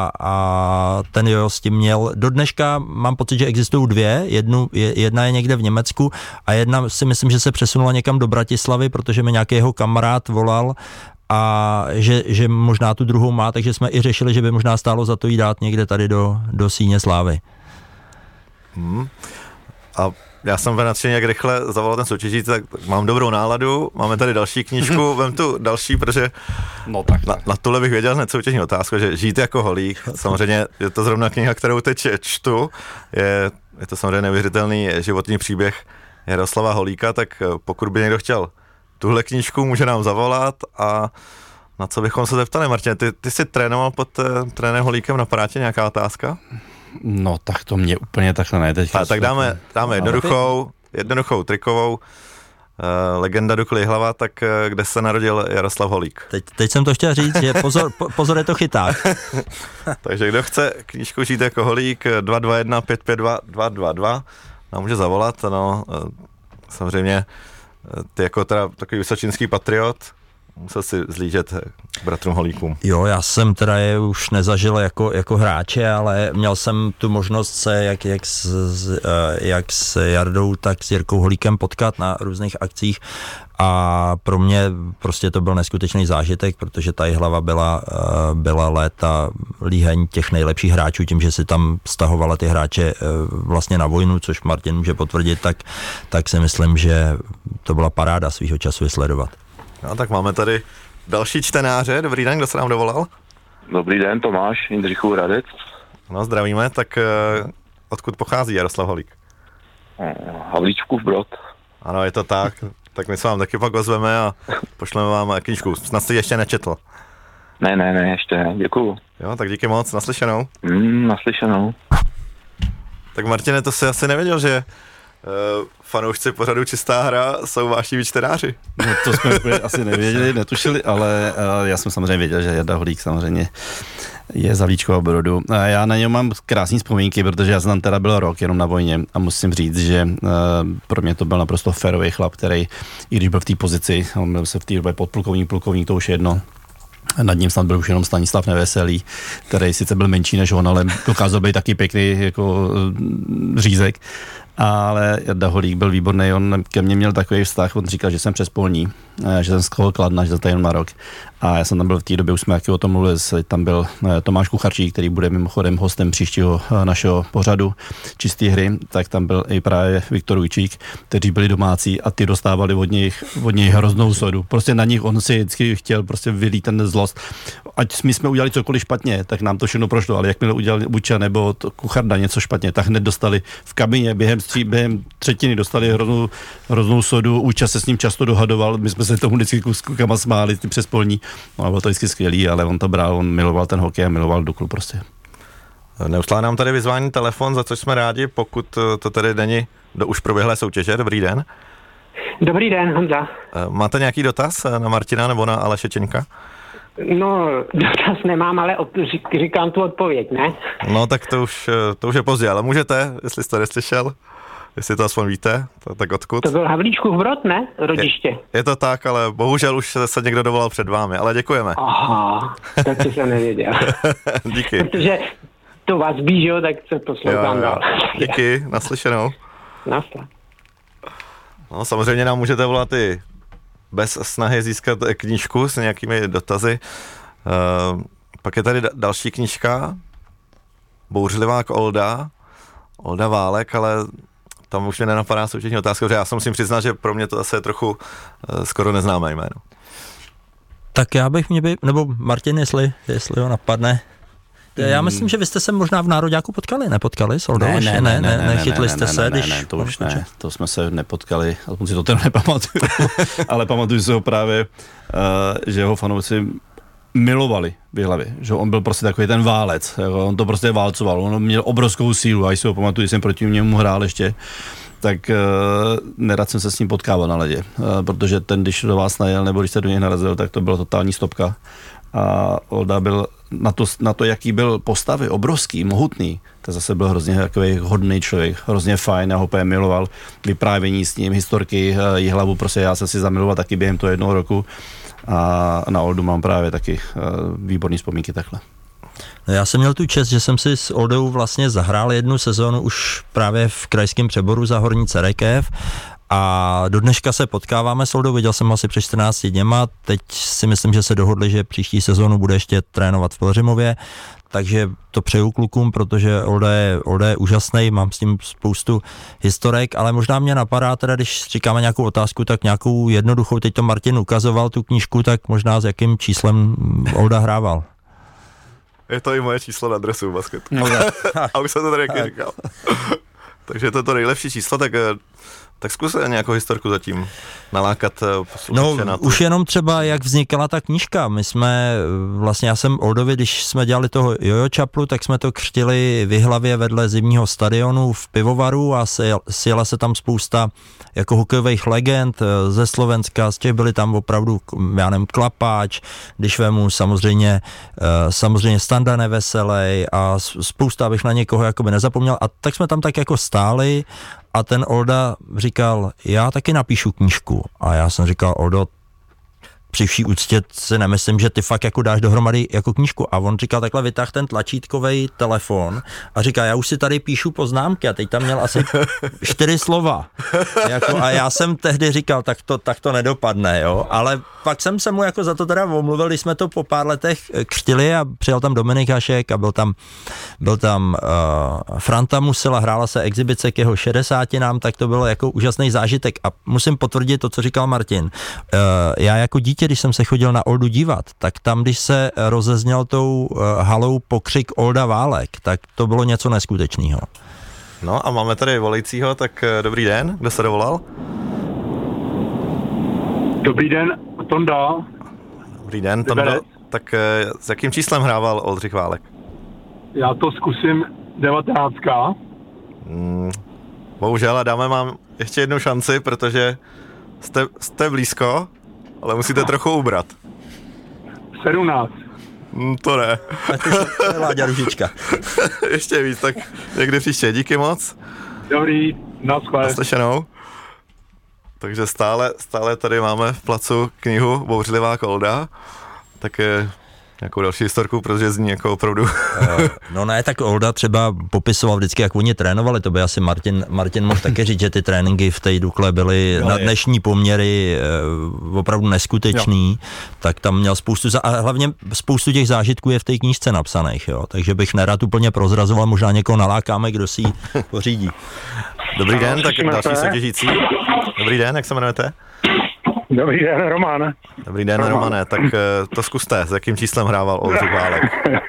a ten Jojo s tím měl. Do dneška mám pocit, že existují 2. Jedna je někde v Německu a jedna si myslím, že se přesunula někam do Bratislavy, protože mi nějaký jeho kamarád volal a že možná tu druhou má, takže jsme i řešili, že by možná stálo za to jí dát někde tady do Síně slávy. A já jsem nadšený, jak rychle zavolal ten soutěžící, tak mám dobrou náladu, máme tady další knížku, vem tu další, protože na tohle bych věděl hned soutěžní otázku, že Žít jako holík, samozřejmě je to zrovna kniha, kterou teď čtu, je to samozřejmě neuvěřitelný životní příběh Jaroslava Holíka, tak pokud by někdo chtěl tuhle knížku, může nám zavolat a na co bychom se zeptali, Martin, ty jsi trénoval pod trenérem Holíkem na Prátě, nějaká otázka? No tak to mě úplně takhle ne. Tak dáme jednoduchou trikovou. Legenda Dukly Jihlava, tak kde se narodil Jaroslav Holík? Teď jsem to chtěl říct, že pozor je to chyták. Takže kdo chce knížku Žít jako holík 221 552 222 nám může zavolat. No, samozřejmě ty jako teda takový vysočínský patriot musel si zlížet bratrům Holíkům. Jo, já jsem teda je už nezažil jako hráče, ale měl jsem tu možnost se jak s Jardou, tak s Jirkou Holíkem potkat na různých akcích a pro mě prostě to byl neskutečný zážitek, protože ta Jihlava byla léta líheň těch nejlepších hráčů, tím, že si tam stahovala ty hráče vlastně na vojnu, což Martin může potvrdit, tak si myslím, že to byla paráda svýho času je sledovat. No tak máme tady další čtenáře. Dobrý den, kdo se nám dovolal? Dobrý den, Tomáš, Jindřichův Hradec. No zdravíme, tak odkud pochází Jaroslav Holík? Havlíčkův Brod. Ano, je to tak. Tak my se vám taky pak ozveme a pošleme vám knížku. Snad jsi ještě nečetl. Ne, ještě ne, děkuju. Jo, tak díky moc, naslyšenou. Naslyšenou. Tak Martine, to jsi asi nevěděl, že fanoušci pořadu Čistá hra jsou vášniví čtenáři. No to jsme asi nevěděli, netušili, ale já jsem samozřejmě věděl, že Jarda Holík samozřejmě je z Havlíčkova Brodu. A já na něm mám krásné vzpomínky, protože já jsem tam teda byl rok jenom na vojně a musím říct, že pro mě to byl naprosto férový chlap, který, i když byl v té pozici, on byl se v té době podplukovník, to už je jedno, nad ním snad byl už jenom Stanislav Neveselý, který sice byl menší než on, ale dokázal být taky pěkný jako řízek. Ale Jarda Holík byl výborný, on ke mně měl takový vztah, on říkal, že jsem přespolní, že jsem z Kladna, že jsem tady jenom na rok. A já jsem tam byl v té době, už jsme taky o tom mluvili, tam byl Tomáš Kucharčík, který bude mimochodem hostem příštího našeho pořadu Čistý hry, tak tam byl i právě Viktor Ujčík, kteří byli domácí a ty dostávali od něj hroznou sodu. Prostě na nich on si vždycky chtěl prostě vylít ten zlost. Ať my jsme udělali cokoliv špatně, tak nám to všechno prošlo, ale jakmile udělali Buča nebo Kucharda něco špatně, tak hned dostali v kabině během třetiny dostali hroznou sodu. Úča se s ním často dohadoval, my jsme se tomu vždycky kuskama smáli, ty přespolní. No, bylo to vždycky skvělý, ale on to bral, on miloval ten hokej a miloval Duklu prostě. Neustále nám tady vyzvání telefon, za což jsme rádi, pokud to tady není do už proběhlé soutěže. Dobrý den. Dobrý den, Honza. Máte nějaký dotaz na Martina nebo na Aleše Čeňka? No, dotaz nemám, ale říkám tu odpověď, ne? No, tak to už je pozdě, ale můžete, jestli jste neslyšel, jestli to aspoň víte, tak odkud? To byl Havlíčkův Brod, ne? Rodiště. Je to tak, ale bohužel už se někdo dovolal před vámi, ale děkujeme. Aha, tak to jsem nevěděl. Díky. Protože to vás bíží, tak se poslouchám dál. Díky, naslyšenou. Naschle. No, samozřejmě nám můžete volat i bez snahy získat knížku s nějakými dotazy. Pak je tady další knížka, Bouřlivák Olda Válek, ale tam už mě nenapadá soutěžní otázka, protože já se musím přiznat, že pro mě to zase je trochu skoro neznámé jméno. Tak já bych nebo Martin, jestli ho napadne. Já myslím, že vy jste se možná v Nároďáku nepotkali s Oldou? Nechytli jste se, když... Ne, to už ne, to jsme se nepotkali, aspoň si to teda nepamatuju, ale pamatuju si ho právě, že jeho fanoušci milovali v Jihlavě, že on byl prostě takový ten válec, jako on to prostě válcoval, on měl obrovskou sílu a když si ho pamatuju, jsem proti němu hrál ještě, tak nerad jsem se s ním potkával na ledě, protože ten, když do vás najel nebo když se do něj narazil, tak to byla totální stopka. A Olda byl na to, jaký byl postavy, obrovský, mohutný, to zase byl hrozně takový hodný člověk, hrozně fajn, já ho úplně miloval, vyprávění s ním, historky Jihlavu, prostě já jsem si zamiloval taky během toho jednoho roku a na Oldu mám právě taky výborný vzpomínky takhle. Já jsem měl tu čest, že jsem si s Oldou vlastně zahrál jednu sezónu už právě v krajském přeboru za Horní Cerekev a do dneška se potkáváme s Oldou, viděl jsem ho asi před 14 dněma, teď si myslím, že se dohodli, že příští sezónu bude ještě trénovat v Pelhřimově, takže to přeju klukům, protože Olda je úžasný, mám s tím spoustu historek, ale možná mě napadá teda, když říkáme nějakou otázku, tak nějakou jednoduchou, teď to Martin ukazoval tu knížku, tak možná s jakým číslem Olda hrával. Je to i moje číslo na dresu v basketu. No, a už jsem to tady jaký říkal. Takže je to nejlepší číslo, tak zkus nějakou historku zatím nalákat. No už jenom třeba, jak vznikala ta knížka. My jsme, vlastně já jsem Oldovi, když jsme dělali toho Jojo Čaplu, tak jsme to křtili v Jihlavě vedle zimního stadionu v pivovaru a sjela se tam spousta jako hokejových legend ze Slovenska, z těch byli tam opravdu, já nevím, Klapáč, když vemu samozřejmě Standa Neveselej a spousta, abych na někoho jakoby nezapomněl. A tak jsme tam tak jako stáli a ten Olda říkal, já taky napíšu knížku. A já jsem říkal, Oldo, při vší úctě si nemyslím, že ty fakt jako dáš dohromady jako knížku. A on říkal, takhle vytáh ten tlačítkovej telefon a říká, já už si tady píšu poznámky a teď tam měl asi 4 slova. Jako, a já jsem tehdy říkal, tak to nedopadne, jo. Ale pak jsem se mu jako za to teda omluvil, když jsme to po pár letech křtili a přijel tam Dominik Hašek a byl tam Franta Musila, hrála se exibice k jeho 60, tak to bylo jako úžasný zážitek. A musím potvrdit to, co říkal Martin. Já jako dítě, když jsem se chodil na Oldu dívat, tak tam, když se rozezněl tou halou pokřik Olda Válek, tak to bylo něco neskutečného. No a máme tady volajícího, tak dobrý den, kdo se dovolal? Dobrý den, Tonda. Dobrý den, Tonda. Tak s jakým číslem hrával Oldřich Válek? Já to zkusím 19. Bohužel, a dáme vám ještě jednu šanci, protože jste blízko, ale musíte trochu ubrat. 17. To ne. To je Láďa Ružička. Ještě víc, tak někdy příště. Díky moc. Dobrý, naslyšenou. Takže stále tady máme v placu knihu Bouřlivá Olda. Tak nějakou další historku, protože zní jako opravdu. No ne, tak Olda třeba popisoval vždycky, jak oni trénovali, to by asi Martin mohl také říct, že ty tréninky v té Dukle byly na dnešní poměry opravdu neskutečný, tak tam měl a hlavně spoustu těch zážitků je v té knížce napsaných, jo, takže bych nerad úplně prozrazoval, možná někoho nalákáme, kdo si ji pořídí. Dobrý den, tak další soutěžící. Dobrý den, jak se jmenujete? Dobrý den, Roman. Dobrý den, Romane, tak to zkuste, s jakým číslem hrával Oldřich Válek?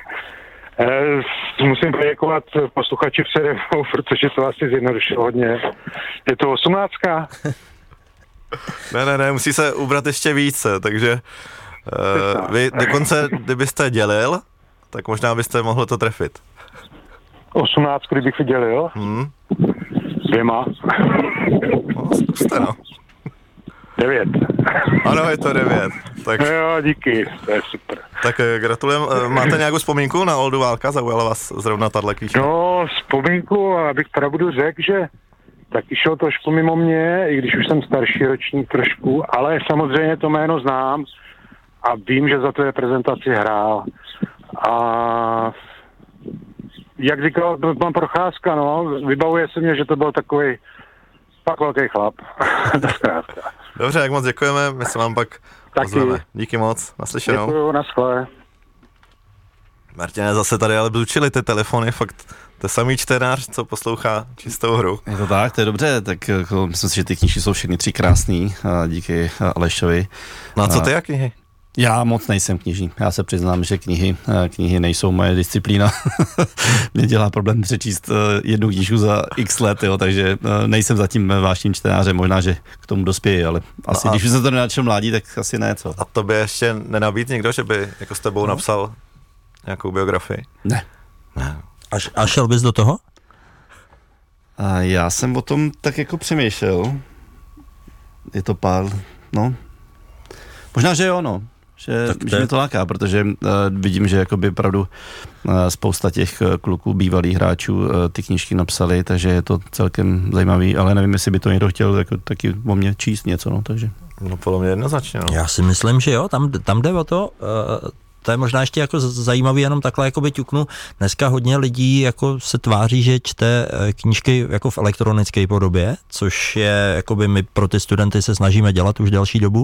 Musím poděkovat posluchači přede mnou, protože to asi zjednodušilo hodně. Je to 18. Ne, musí se ubrat ještě více, takže vy dokonce, kdybyste dělil, tak možná byste mohli to trefit. 18, kdybych vydělil? 2. No, zkuste, no. 9. Ano, je to 9. Tak, jo, díky, to je super. Tak gratulujem. Máte nějakou vzpomínku na Oldu Válka? Zaujala vás zrovna tahle knížka? No, vzpomínku, abych pravdu řekl, že taky šel trošku mimo mě, i když už jsem starší ročník trošku, ale samozřejmě to jméno znám a vím, že za tu reprezentaci hrál. A jak říkal pan Procházka, no, vybavuje se mě, že to byl takový pak velký chlap. Dobře, jak moc děkujeme, my se vám pak ozveme. Díky moc, naslyšenou. Děkuju, naschle. Martine, zase tady ale blučili ty telefony, fakt to je samý čtenář, co poslouchá čistou hru. Je to tak, to je dobře, tak jako, myslím si, že ty knížky jsou všechny 3 krásný, díky Alešovi. No a co ty a knihy? Já moc nejsem knižní, já se přiznám, že knihy nejsou moje disciplína. Mě dělá problém přečíst jednu knížku za x let, jo, takže nejsem zatím vážným čtenářem, možná, že k tomu dospěji, ale asi když jsem to nenačil mládí, tak asi ne, co. A to by ještě nenabít někdo, že by jako s tebou napsal nějakou biografii? Ne. A šel bys do toho? A já jsem o tom tak jako přemýšlel. Je to pár, no. Možná, že jo, no. Že mě to láká, protože vidím, že jakoby opravdu spousta těch kluků, bývalých hráčů ty knížky napsali, takže je to celkem zajímavý, ale nevím, jestli by to někdo chtěl jako, taky o mě číst něco, no, takže. No podle mě jednoznačně, no. Já si myslím, že jo, tam jde o to, to je možná ještě jako zajímavý, jenom takhle jakoby ťuknu. Dneska hodně lidí jako se tváří, že čte knížky jako v elektronické podobě, což je jakoby my pro ty studenty se snažíme dělat už delší dobu.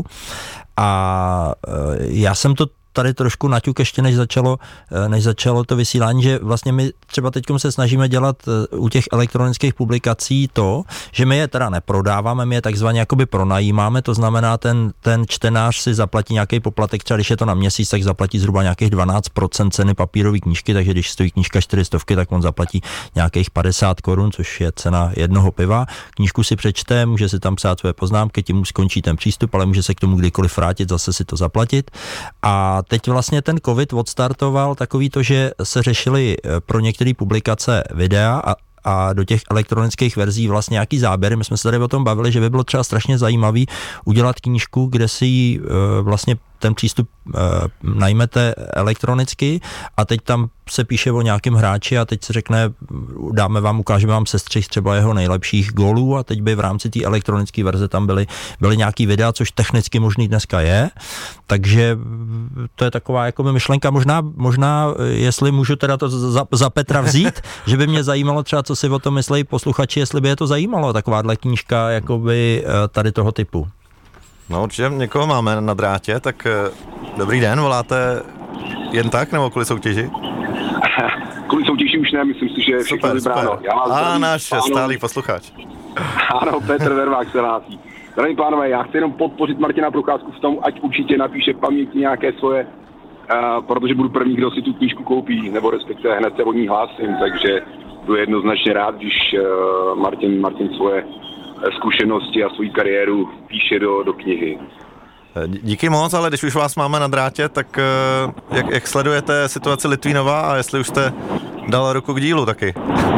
A já jsem to tady trošku naťuk ještě než začalo to vysílání, že vlastně my třeba teďkom se snažíme dělat u těch elektronických publikací to, že my je teda neprodáváme, my je takzvaně jakoby pronajímáme, to znamená ten čtenář si zaplatí nějaký poplatek, třeba když je to na měsíc, tak zaplatí zhruba nějakých 12% ceny papírové knížky, takže když stojí knížka 400, tak on zaplatí nějakých 50 korun, což je cena jednoho piva. Knížku si přečte, může si tam psát své poznámky, tím skončí ten přístup, ale může se k tomu kdykoliv vrátit, zase si to zaplatit. A teď vlastně ten covid odstartoval takový to, že se řešily pro některé publikace videa a do těch elektronických verzí vlastně nějaký záběry. My jsme se tady o tom bavili, že by bylo třeba strašně zajímavý udělat knížku, kde si vlastně ten přístup najmete elektronicky a teď tam se píše o nějakém hráči a teď se řekne, ukážeme vám sestřih třeba jeho nejlepších gólů a teď by v rámci té elektronické verze tam byly nějaký videa, což technicky možný dneska je, takže to je taková jako myšlenka, možná jestli můžu teda to za Petra vzít, že by mě zajímalo třeba, co si o tom myslejí posluchači, jestli by je to zajímalo, takováhle knížka jakoby tady toho typu. No určitě někoho máme na drátě, tak dobrý den, voláte jen tak nebo kvůli soutěži? Kvůli soutěži už ne, myslím si, že je všechno vybráno. Náš stálý posluchač. Ano, Petr Vervák se hlásí. Zdravím pánové, já chci jenom podpořit Martina Procházku v tom, ať určitě napíše v paměti nějaké svoje, protože budu první, kdo si tu knížku koupí, nebo respektive hned se od ní hlásím, takže budu jednoznačně rád, když Martin svoje zkušenosti a svou kariéru píše do knihy. Díky moc, ale když už vás máme na drátě, tak jak sledujete situaci Litvínova a jestli už jste dal ruku k dílu taky?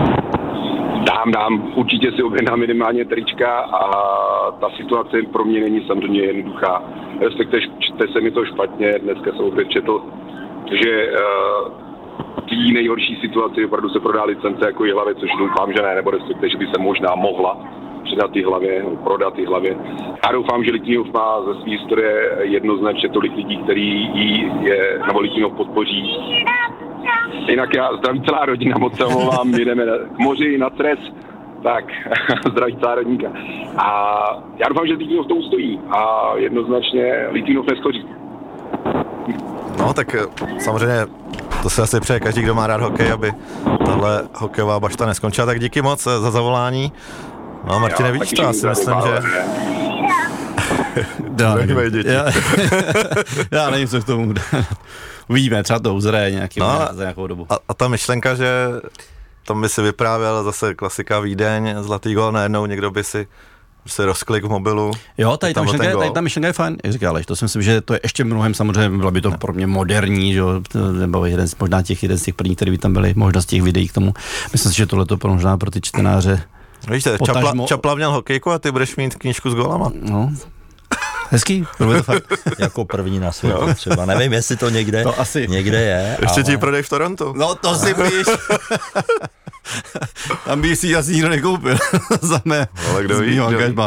Dám. Určitě si objednám minimálně trička a ta situace pro mě není samozřejmě jednoduchá. Respektive čte se mi to špatně, dneska jsem opět četl, že v nejhorší situaci opravdu se prodá licence jako Jihlavě, což doufám, že ne, nebo respektive, že by se možná mohla předat Jihlavě, prodat Jihlavě. Já doufám, že Litvinov má ze své historie jednoznačně tolik lidí, který je nebo Litvinov podpoří. Jinak já zdraví celá rodina, moc se omlouvám, jdeme k moři, na Cres, tak zdraví celá rodinka. A já doufám, že Litvinov to ustojí a jednoznačně Litvinov neschoří. No tak samozřejmě to se asi přeje každý, kdo má rád hokej, aby tahle hokejová bašta neskončila. Tak díky moc za zavolání. No Martine, vidíš to, asi myslím, že... Já nevím, co k tomu uvidíme, třeba to uzraje za nějakou dobu. A ta myšlenka, že tam by si vyprávěl zase klasika Vídeň, zlatý gól, najednou někdo by si rozklik v mobilu. Jo, tady ta myšlenka je fajn, jak říká Aleš, to si myslím, že to je ještě mnohem, samozřejmě bylo by to pro mě moderní, že, nebo jeden z těch prvních, který by tam byly, možná z těch videí k tomu. Myslím si, že tohle to možná pro ty čtenáře. Víš, Čapla měl hokejku a ty budeš mít knížku s gólama. No. Hezký, bylo to fakt. Jako první na světě třeba, nevím, jestli to někde je. Ještě ti prodej v Torontu. No to si víš. Tam by si asi nikdo nekoupil. Za mé. Ale kdo ví,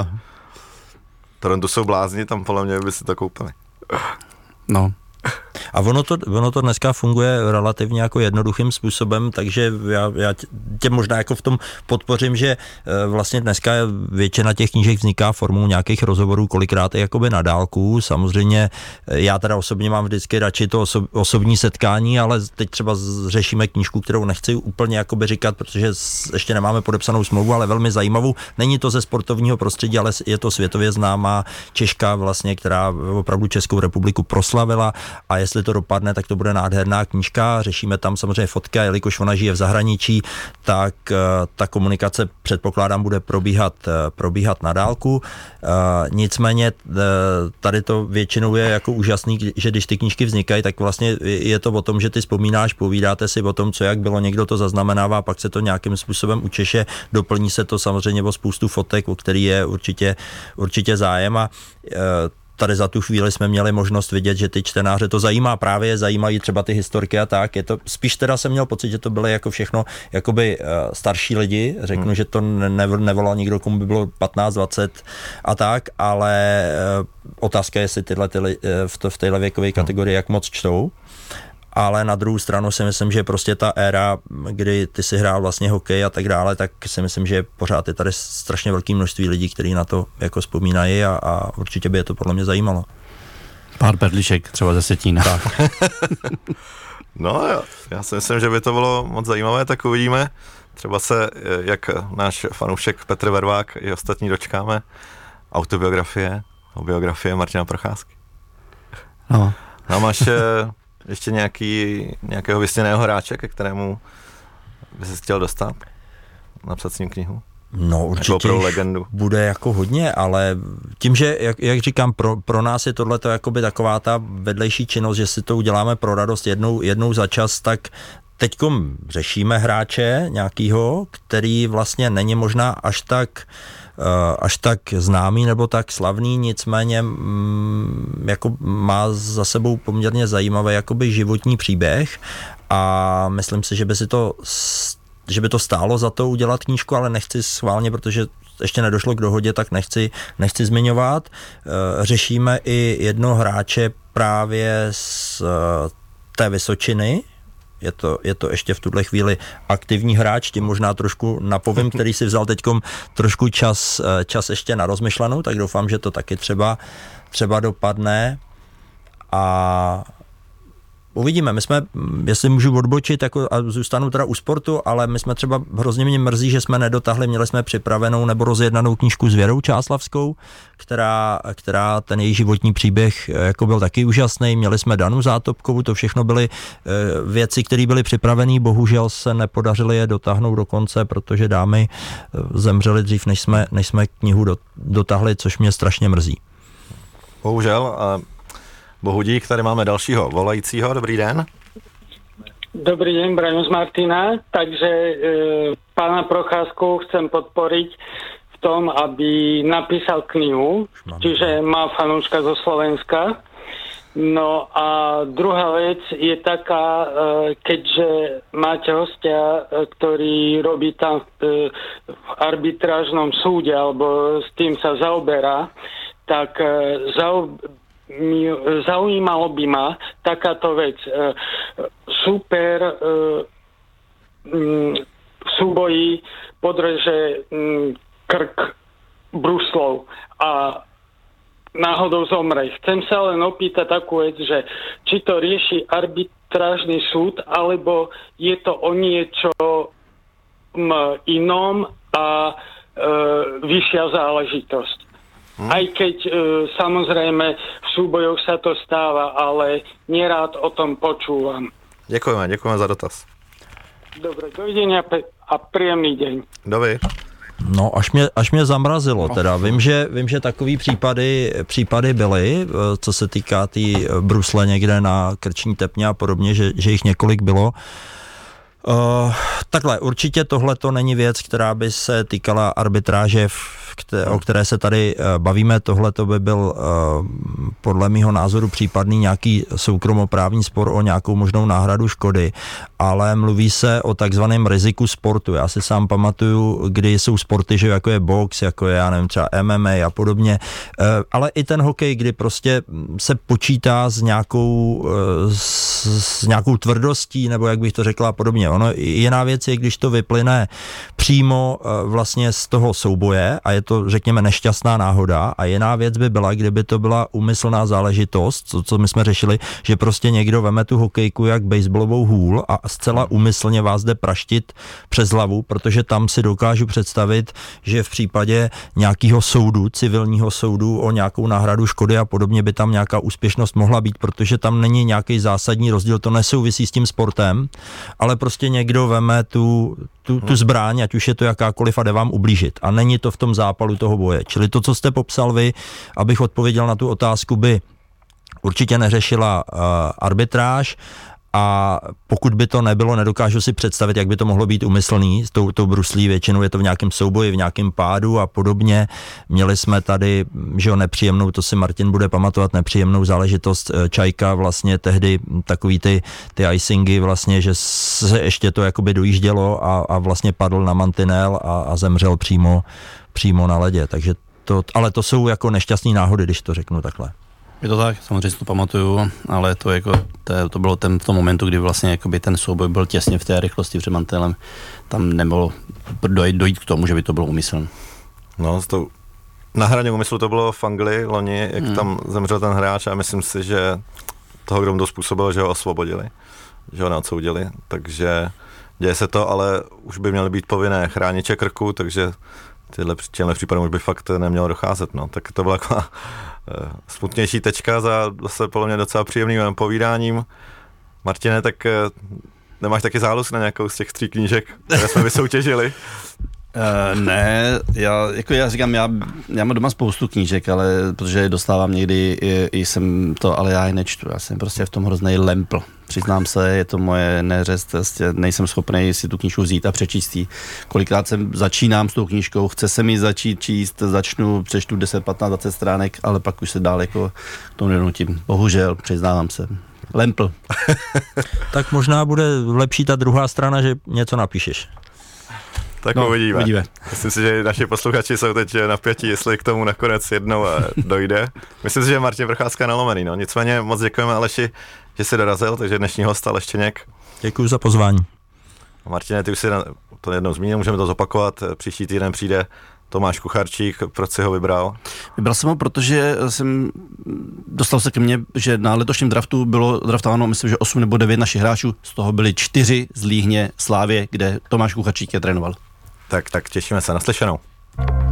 Torontu jsou blázni, tam podle mě by si to koupili. No. A ono to dneska funguje relativně jako jednoduchým způsobem, takže já tě možná jako v tom podpořím, že vlastně dneska většina těch knížek vzniká formou nějakých rozhovorů, kolikrát i jakoby na dálku. Samozřejmě já teda osobně mám vždycky radši to osobní setkání, ale teď třeba řešíme knížku, kterou nechci úplně jakoby říkat, protože ještě nemáme podepsanou smlouvu, ale velmi zajímavou. Není to ze sportovního prostředí, ale je to světově známá Češka vlastně, která opravdu Českou republiku proslavila. A jestli to dopadne, tak to bude nádherná knížka. Řešíme tam samozřejmě fotky, a jelikož ona žije v zahraničí, tak ta komunikace předpokládám bude probíhat na dálku. Nicméně tady to většinou je jako úžasný, že když ty knížky vznikají, tak vlastně je to o tom, že ty vzpomínáš, povídáte si o tom, co jak bylo, někdo to zaznamenává, pak se to nějakým způsobem učeše, doplní se to samozřejmě o spoustu fotek, o který je určitě zájem a tady za tu chvíli jsme měli možnost vidět, že ty čtenáře to zajímají třeba ty historky a tak. Je to, spíš teda jsem měl pocit, že to byly jako všechno jakoby starší lidi, řeknu, že to nevolal nikdo, komu by bylo 15, 20 a tak, ale otázka je, jestli tyhle v téhle věkové kategorii jak moc čtou. Ale na druhou stranu si myslím, že prostě ta éra, kdy ty si hrál vlastně hokej a tak dále, tak si myslím, že pořád je tady strašně velké množství lidí, kteří na to jako vzpomínají a určitě by je to podle mě zajímalo. Pár perliček třeba ze Setína. Tak. No já si myslím, že by to bylo moc zajímavé, tak uvidíme. Třeba se, jak náš fanoušek Petr Vervák i ostatní dočkáme autobiografie, biografie Martina Procházky. No. A máš ještě nějakého vysněného hráče, ke kterému by se chtěl dostat? Napsat s ním knihu? No určitě bude jako hodně, ale tím, že, jak říkám, pro nás je tohleto jakoby taková ta vedlejší činnost, že si to uděláme pro radost jednou za čas, tak teďkom řešíme hráče nějakýho, který vlastně není možná až tak známý nebo tak slavný, nicméně jako má za sebou poměrně zajímavý jakoby životní příběh a myslím si, že by to stálo za to udělat knížku, ale nechci schválně, protože ještě nedošlo k dohodě, tak nechci zmiňovat. Řešíme i jednoho hráče právě z té Vysočiny. Je to ještě v tuhle chvíli aktivní hráč, tím možná trošku napovím, který si vzal teďkom trošku čas ještě na rozmyšlenou, tak doufám, že to taky třeba dopadne a uvidíme. My jsme, jestli můžu odbočit jako, a zůstanu teda u sportu, ale my jsme třeba, hrozně mě mrzí, že jsme nedotahli, měli jsme připravenou nebo rozjednanou knížku s Věrou Čáslavskou, která ten její životní příběh jako byl taky úžasný. Měli jsme Danu Zátopkovou, to všechno byly věci, které byly připravené, bohužel se nepodařilo je dotáhnout do konce, protože dámy zemřely dřív, než jsme knihu dotahli, což mě strašně mrzí. Bohužel, Bohudík, tady máme dalšího volajícího. Dobrý den. Dobrý deň, Braňo z Martina. Takže pána Procházku chcem podporiť v tom, aby napísal knihu, čiže má fanúška zo Slovenska. No a druhá vec je taká, keďže máte hostia, ktorý robí tam v arbitrážnom súde, alebo s tým sa zaoberá, tak zaujímalo by ma takáto vec. Super v súboji podreže krk bruslov a náhodou zomre. Chcem sa len opýtať takú vec, že či to rieši arbitrážny súd, alebo je to o niečo inom a vyššia záležitosť. Aj keď samozrejme v súbojoch sa to stáva, ale nerád o tom počúvam. Děkujeme za dotaz. Dobre, dovidenia a príjemný deň. Dobrý. No, až mě zamrazilo, teda vím, že takový případy byly, co se týká té brusle někde na krční tepně a podobně, že jich několik bylo. Takhle, určitě tohle to není věc, která by se týkala arbitráže, o které se tady bavíme. Tohle to by byl podle mýho názoru případný nějaký soukromoprávní spor o nějakou možnou náhradu škody, ale mluví se o takzvaném riziku sportu. Já si sám pamatuju, kdy jsou sporty, že jako je box, jako je, já nevím, třeba MMA a podobně, ale i ten hokej, kdy prostě se počítá s nějakou tvrdostí, nebo jak bych to řekla a podobně. Ono jiná věc je, když to vyplyne přímo vlastně z toho souboje a je to, řekněme, nešťastná náhoda, a jiná věc by byla, kdyby to byla úmyslná záležitost, co my jsme řešili, že prostě někdo veme tu hokejku jak baseballovou hůl a zcela úmyslně vás jde praštit přes hlavu, protože tam si dokážu představit, že v případě nějakého soudu, civilního soudu o nějakou náhradu škody a podobně by tam nějaká úspěšnost mohla být, protože tam není nějaký zásadní rozdíl, to nesouvisí s tím sportem, ale prostě někdo veme tu zbraň, ať už je to jakákoliv, a jde vám ublížit. A není to v tom zápalu toho boje. Čili to, co jste popsal vy, abych odpověděl na tu otázku, by určitě neřešila arbitráž, a pokud by to nebylo, nedokážu si představit, jak by to mohlo být úmyslný s tou bruslí, většinou je to v nějakém souboji, v nějakém pádu a podobně. Měli jsme tady, že jo, nepříjemnou, to si Martin bude pamatovat, nepříjemnou záležitost Čajka, vlastně tehdy takový ty icingy vlastně, že se ještě to jakoby dojíždělo a vlastně padl na mantinel a zemřel přímo na ledě, takže ale to jsou jako nešťastné náhody, když to řeknu takhle. Je to tak, samozřejmě si to pamatuju, ale to bylo v tom momentu, kdy vlastně jakoby ten souboj byl těsně v té rychlosti před mantinelem, tam nemohlo dojít k tomu, že by to bylo úmyslné. No, na hraně úmyslu to bylo v Anglii loni, jak tam zemřel ten hráč, a myslím si, že toho, kdo mu to způsobil, že ho osvobodili, že ho neodsoudili, takže děje se to, ale už by měly být povinné chrániče krku, takže těmhle případům už by fakt nemělo docházet, no. Tak to byla taková smutnější tečka za zase podle mě docela příjemným povídáním. Martine, tak nemáš taky záluz na nějakou z těch 3 knížek, které jsme vysoutěžili? Ne, já říkám, já mám doma spoustu knížek, ale protože dostávám někdy, ale já je nečtu, já jsem prostě v tom hroznej lempl. Přiznám se, je to moje neřest, nejsem schopný si tu knížku vzít a přečíst ji. Kolikrát začínám s tou knížkou, chce se mi začít číst, přečtu 10, 15, 20 stránek, ale pak už se dál jako k tomu nedonutím. Bohužel, přiznávám se. Lempl. Tak možná bude lepší ta druhá strana, že něco napíšeš. Tak uvidíme. Myslím si, že naši posluchači jsou teď napětí, jestli k tomu nakonec jednou dojde. Myslím si, že Martin Procházka nalomený. No. Nicméně moc děkujeme Aleši, že jsi dorazil, takže dnešní host Aleš Čeněk. Děkuji za pozvání. Martine, ty už si to jednou zmínil, můžeme to zopakovat. Příští týden přijde Tomáš Kucharčík, proč si ho vybral? Vybral jsem ho, protože dostal se ke mně, že na letošním draftu bylo draftováno, myslím, že 8 nebo 9 našich hráčů, z toho byli 4 z Líhně Slávě, kde Tomáš Kucharčík je trénoval. Tak těšíme se, naslyšenou.